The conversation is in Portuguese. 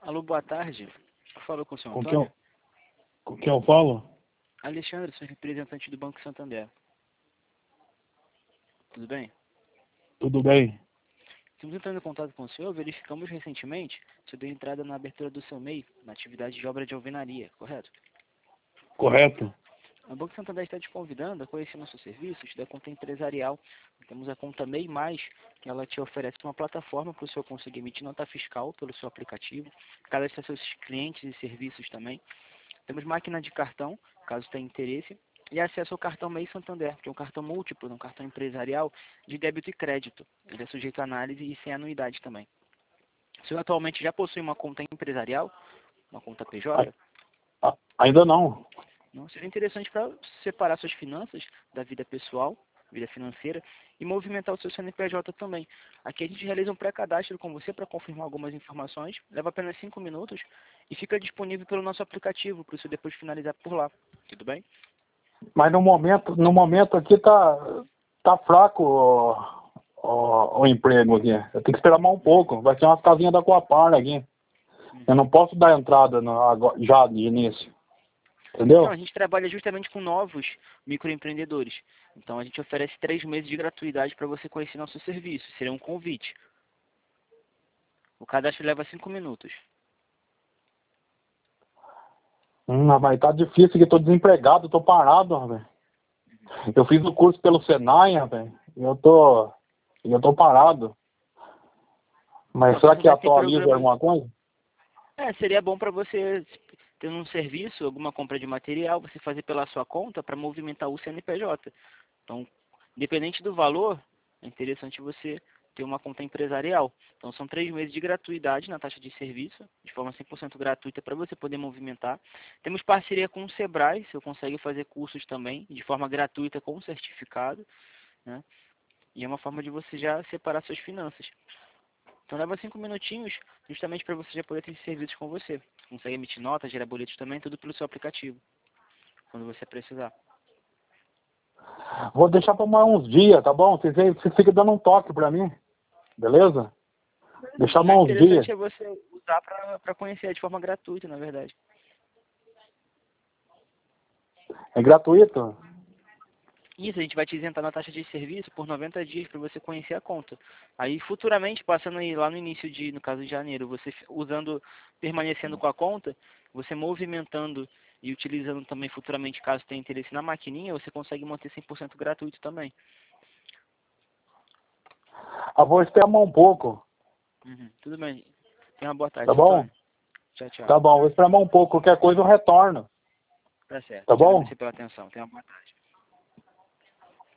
Alô, boa tarde. Falou com o senhor Com quem Antônio? com quem eu falo? Alexandre, sou representante do Banco Santander. Tudo bem? Tudo bem? Estamos entrando em contato com o senhor, verificamos recentemente que o senhor deu entrada na abertura do seu MEI, na atividade de obra de alvenaria, correto? Correto? O Banco Santander está te convidando a conhecer nossos serviços da conta empresarial. Temos a conta MEI+, que ela te oferece uma plataforma para o senhor conseguir emitir nota fiscal pelo seu aplicativo, cadastrar seus clientes e serviços também. Temos máquina de cartão, caso tenha interesse, e acesso ao cartão MEI Santander, que é um cartão múltiplo, um cartão empresarial de débito e crédito. Ele é sujeito a análise e sem anuidade também. O senhor atualmente já possui uma conta empresarial, uma conta PJ? Ainda não. Não seria interessante para separar suas finanças da vida pessoal, vida financeira, e movimentar o seu CNPJ também. Aqui a gente realiza um pré-cadastro com você para confirmar algumas informações, leva apenas 5 minutos e fica disponível pelo nosso aplicativo, para você depois finalizar por lá. Tudo bem? Mas no momento aqui tá fraco o emprego aqui. Eu tenho que esperar mais um pouco. Vai ser umas casinhas da Coapar aqui. Eu não posso dar entrada já de início. Então, Entendeu? a gente trabalha justamente com novos microempreendedores. Então, a gente oferece 3 meses de gratuidade para você conhecer nosso serviço. Seria um convite. O cadastro leva 5 minutos. Mas tá difícil que eu tô desempregado, tô parado, rapaz. Eu fiz o curso pelo Senai, rapaz. E eu tô parado. Mas Não, será você que vai ter atualiza programa. alguma coisa? Seria bom para você ter um serviço, alguma compra de material, você fazer pela sua conta para movimentar o CNPJ. Então, independente do valor, é interessante você ter uma conta empresarial. Então, são 3 meses de gratuidade na taxa de serviço, de forma 100% gratuita para você poder movimentar. Temos parceria com o Sebrae, você consegue fazer cursos também, de forma gratuita com certificado, né? E é uma forma de você já separar suas finanças. Então leva 5 minutinhos, justamente para você já poder ter esses serviços com você. Você consegue emitir notas, gerar boletos também, tudo pelo seu aplicativo, quando você precisar. Vou deixar para mais uns dias, tá bom? Você fica dando um toque para mim, beleza? Deixar O mais mais uns dias. interessante é você usar para conhecer de forma gratuita, na verdade. É gratuito? Isso, a gente vai te isentar na taxa de serviço por 90 dias para você conhecer a conta. Aí, futuramente, passando aí lá no início no caso de janeiro, você permanecendo com a conta, você movimentando e utilizando também futuramente, caso tenha interesse na maquininha, você consegue manter 100% gratuito também. Vou esperar mais um pouco, Uhum. Tudo bem. Tenha uma boa tarde, tá seu bom? Antônio. Tchau, tchau. Tá bom, vou esperar mais um pouco. Qualquer coisa eu retorno, Tá certo. tá Te bom? agradecer pela atenção. Tenha uma boa tarde.